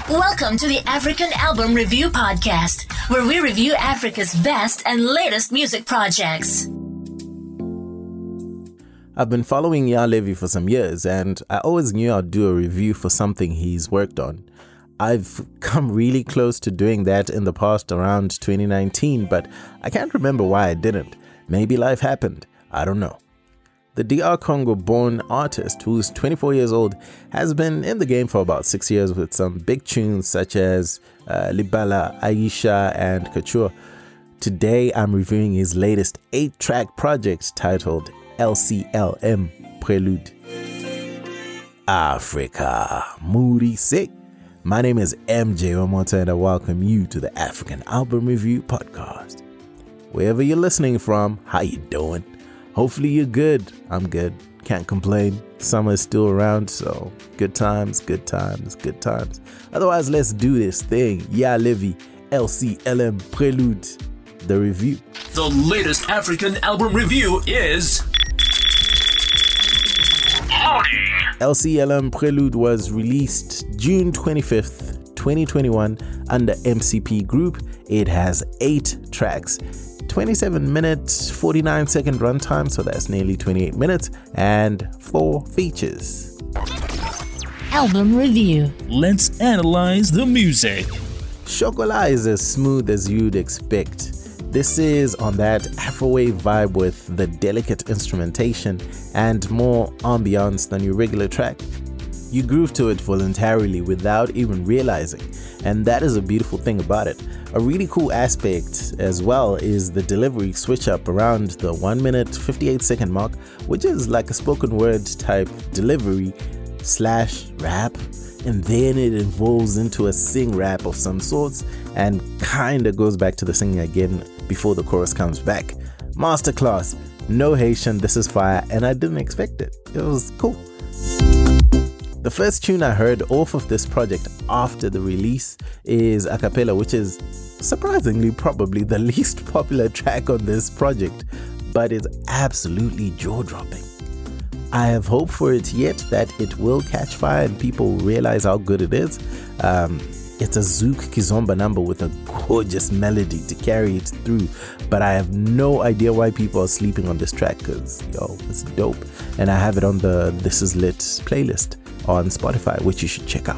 Welcome to the African Album Review Podcast, where we review Africa's best and latest music projects. I've been following Yaa Levy for some years, and I always knew I'd do a review for something he's worked on. I've come really close to doing that in the past around 2019, but I can't remember why I didn't. Maybe life happened. I don't know. The DR Congo-born artist, who's 24 years old, has been in the game for about 6 years with some big tunes such as Libala, Aisha, and Couture. Today, I'm reviewing his latest 8-track project titled LCLM Prelude. Africa, moody sick. My name is MJ Omota, and I welcome you to the African Album Review Podcast. Wherever you're listening from, how you doing? Hopefully you're good. I'm good. Can't complain. Summer's still around, so good times, good times, good times. Otherwise, let's do this thing. Yaa Levy, LCLM Prelude, the review. The latest African album review is... Loading. LCLM Prelude was released June 25th, 2021 under MCP Group. It has 8 tracks. 27 minutes, 49 second runtime, so that's nearly 28 minutes, and 4 features. Album Review. Let's analyze the music. Chocolat is as smooth as you'd expect. This is on that Afrowave vibe with the delicate instrumentation and more ambiance than your regular track. You groove to it voluntarily without even realizing, and that is a beautiful thing about it. A really cool aspect as well is the delivery switch up around the 1 minute 58 second mark, which is like a spoken word type delivery / rap, and then it evolves into a sing rap of some sorts and kinda goes back to the singing again before the chorus comes back. Masterclass, no Haitian, this is fire, and I didn't expect it. It was cool. The first tune I heard off of this project after the release is Acapella, which is surprisingly probably the least popular track on this project, but it's absolutely jaw-dropping. I have hope for it yet that it will catch fire and people realize how good it is. It's a Zouk Kizomba number with a gorgeous melody to carry it through, but I have no idea why people are sleeping on this track because, it's dope. And I have it on the This Is Lit playlist on Spotify, which you should check out.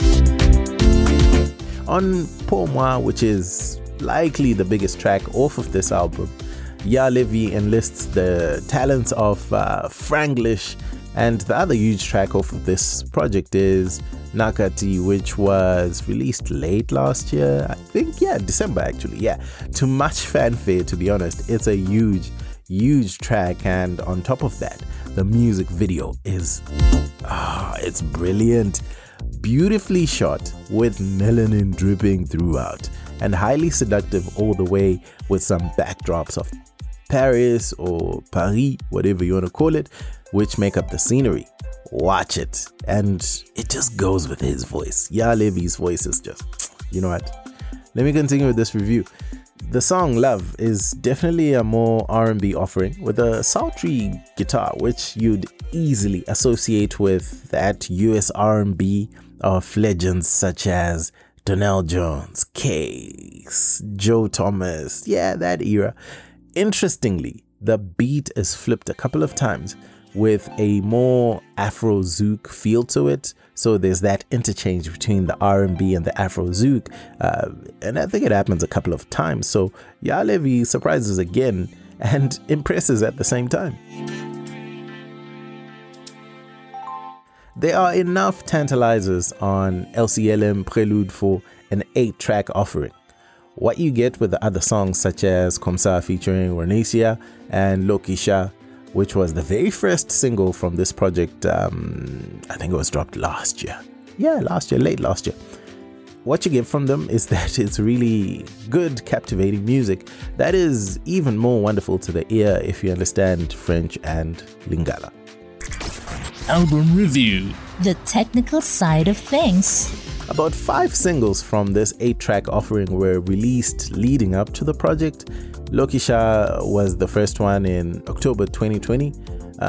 On Pour Moi, which is likely the biggest track off of this album, Yaa Levy enlists the talents of Franglish, and the other huge track off of this project is Nakati, which was released late last year. I think, December actually. To much fanfare, to be honest. It's a huge track, and on top of that, the music video is it's brilliant, beautifully shot with melanin dripping throughout, and highly seductive all the way, with some backdrops of Paris or Paris, whatever you want to call it, which make up the scenery. Watch it, and it just goes with his voice. Yaa Levy's voice is just, you know what? Let me continue with this review. The song Love is definitely a more R&B offering with a sultry guitar, which you'd easily associate with that US R&B of legends such as Donell Jones, Case, Joe Thomas, that era. Interestingly, the beat is flipped a couple of times with a more Afro Zouk feel to it. So there's that interchange between the R&B and the Afro Zouk. And I think it happens a couple of times. So Yaa Levy surprises again and impresses at the same time. There are enough tantalizers on LCLM Prelude for an 8-track offering. What you get with the other songs such as Komsa featuring Renacia and Lokisha, which was the very first single from this project, I think it was dropped last year. Late last year. What you get from them is that it's really good, captivating music that is even more wonderful to the ear if you understand French and Lingala. Album Review. The technical side of things. About 5 singles from this 8-track offering were released leading up to the project. Lokisha was the first one in October 2020.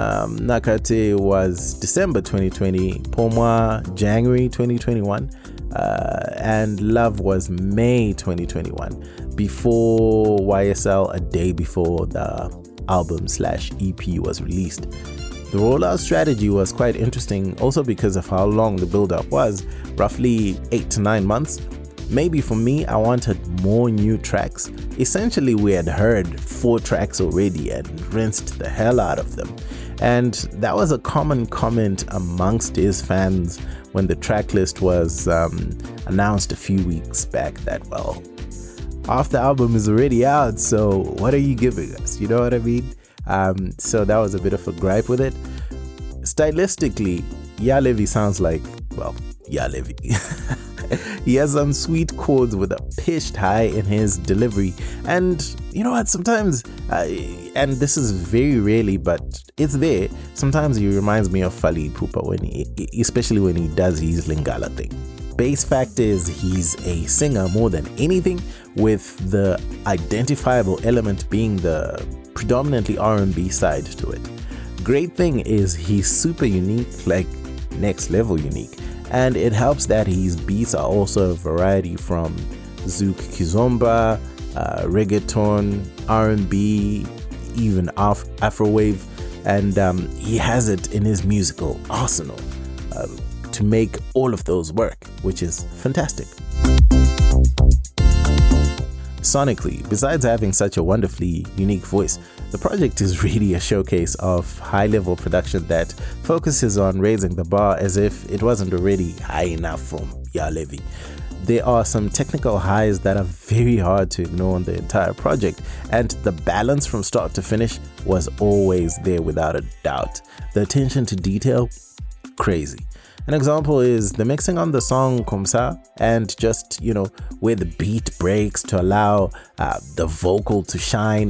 Nakate was December 2020. Pour Moi, January 2021. and Love was May 2021, before YSL, a day before the album/EP was released. The rollout strategy was quite interesting also because of how long the build-up was, roughly 8 to 9 months. Maybe for me, I wanted more new tracks. Essentially, we had heard 4 tracks already and rinsed the hell out of them. And that was a common comment amongst his fans when the track list was announced a few weeks back that, well, half the album is already out, so what are you giving us? You know what I mean? So that was a bit of a gripe with it. Stylistically, Ya Levy sounds like, well, Ya Levy. He has some sweet chords with a pitched high in his delivery. And you know what, sometimes, and this is very rarely, but it's there, sometimes he reminds me of Fali Ipupa, especially when he does his Lingala thing. Base fact is he's a singer more than anything, with the identifiable element being the predominantly R&B side to it. Great thing is he's super unique, like next level unique. And it helps that his beats are also a variety from Zouk Kizomba, reggaeton, R&B, even Afrowave, and he has it in his musical arsenal to make all of those work, which is fantastic. Sonically, besides having such a wonderfully unique voice, the project is really a showcase of high-level production that focuses on raising the bar as if it wasn't already high enough from Ya Levy. There are some technical highs that are very hard to ignore on the entire project, and the balance from start to finish was always there without a doubt. The attention to detail, crazy. An example is the mixing on the song Komsa, and just, you know, where the beat breaks to allow the vocal to shine.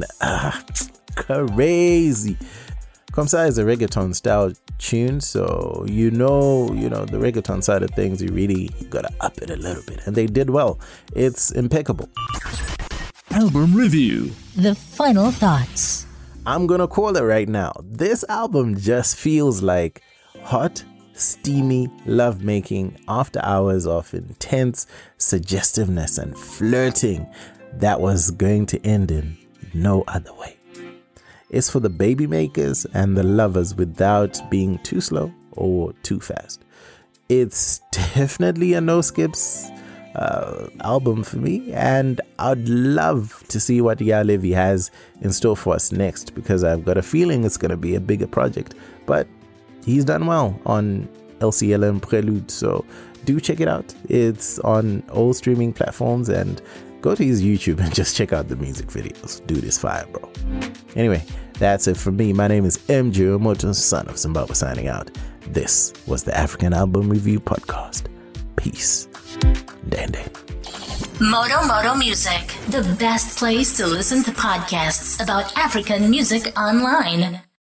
Crazy. Komsa is a reggaeton style tune, so you know the reggaeton side of things, you really gotta up it a little bit, and they did well. It's impeccable. Album review. The final thoughts. I'm gonna call it right now. This album just feels like hot, steamy lovemaking after hours of intense suggestiveness and flirting that was going to end in no other way. It's for the baby makers and the lovers without being too slow or too fast. It's definitely a no skips album for me, and I'd love to see what Ya Levy has in store for us next, because I've got a feeling it's going to be a bigger project. But he's done well on LCLM Prelude, so do check it out. It's on all streaming platforms, and go to his YouTube and just check out the music videos. Dude is fire, bro. Anyway, that's it from me. My name is MJ Omoto, son of Zimbabwe, signing out. This was the African Album Review Podcast. Peace. Dande. Moto Music, the best place to listen to podcasts about African music online.